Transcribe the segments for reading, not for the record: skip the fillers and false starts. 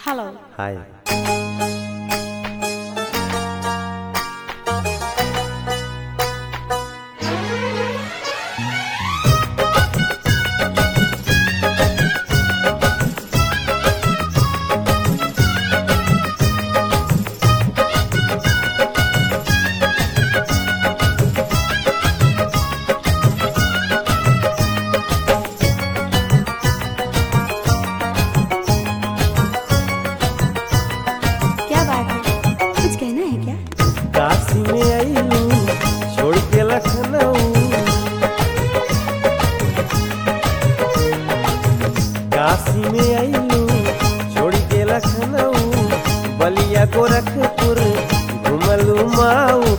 Hello. Hi. क्या बात है, कुछ कहना है क्या? काशी में आईलू छोड़ के लखनऊ, काशी में आईलू छोड़ के लखनऊ, बलिया गोरखपुर घुमलू माऊ,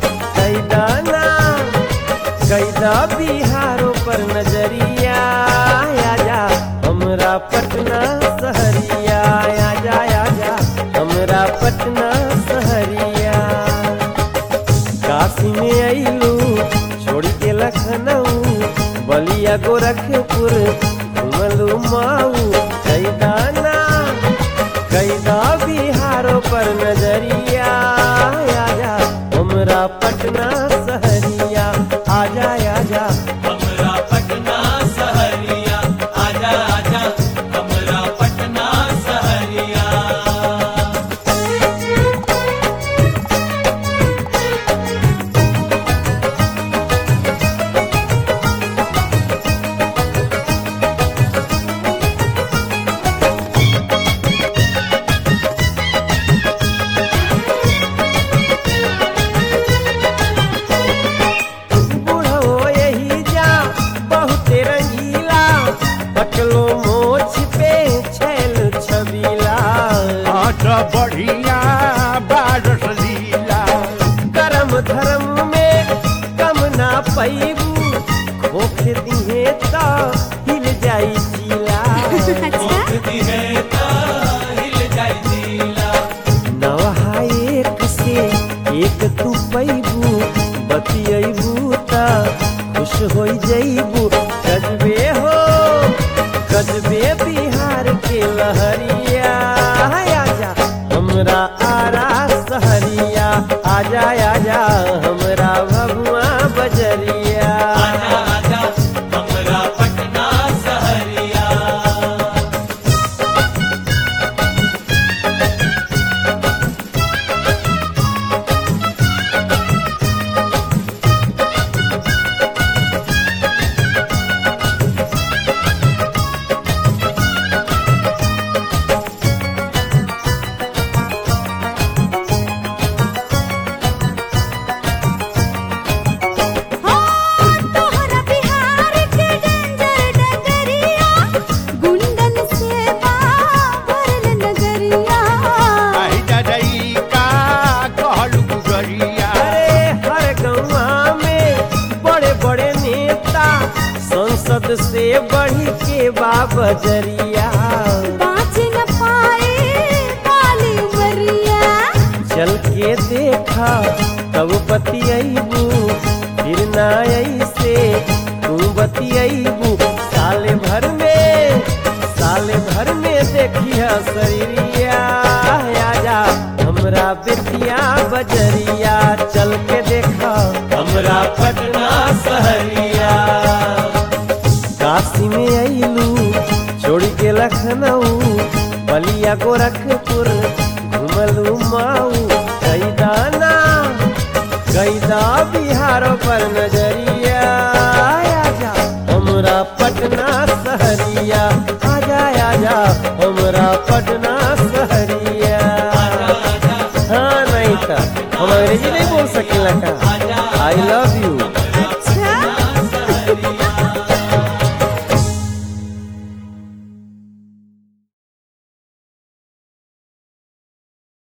कैदा बिहारों पर नजरिया, आजा हमरा पटना सहरिया, आजा आजा हमरा पटना सहरिया। काशी में आईलू छोड़ के लखनऊ, बलिया गोरखपुर घुमलू माऊ, कैदा बिहारों पर नजरिया, आजा हमरा पटना सहरिया, आजा आजा हमरा पटना सहरिया, आजा आजा हमरा पटना सहरिया। बुढ़ो यही जा बहुते रंगीला, पटलो मोछ पे छैल छबीला, आटा बढ़िया बारस लीला, करम धर्म में कम ना पैबू, खोखे दिहे ता हिल जाई जिला, मुक्ति है ता हिल जाई जिला, नवहा एक से एक तू पैबू, बतियबू ता खुश हो जईबू, गजबे बिहार के लहरिया, आजा हमरा आरा सहरिया, आजा आजा हमरा भगवा बजरिया। आजा आजा हमरा पटना सहरिया। तोहरा बिहार के डेंजर डगरिया, गुंडन से भरल नगरिया। आई दादाई का कहलू गुजरिया, अरे हर गौवा में बड़े बड़े नेता, संसद से बढ़ी के बाबजरिया, बाँच न पाए बाली उमरिया। चल के देखा तब बतियबू, फिर ना ऐसे तू बतियबू, साले भर में देखिया शरीरिया, आजा हमरा बेतिया बजरिया, चल के देखा हमरा पटना सहरिया। काशी में आईलू छोड़ के लखनऊ, बलिया गोरखपुर घुमलू माऊ, कैदा बिहारों पर नजरिया, आजा हमरा पटना सहरिया, आजा आजा हमरा पटना सहरिया। हाँ नहीं था हम अंग्रेजी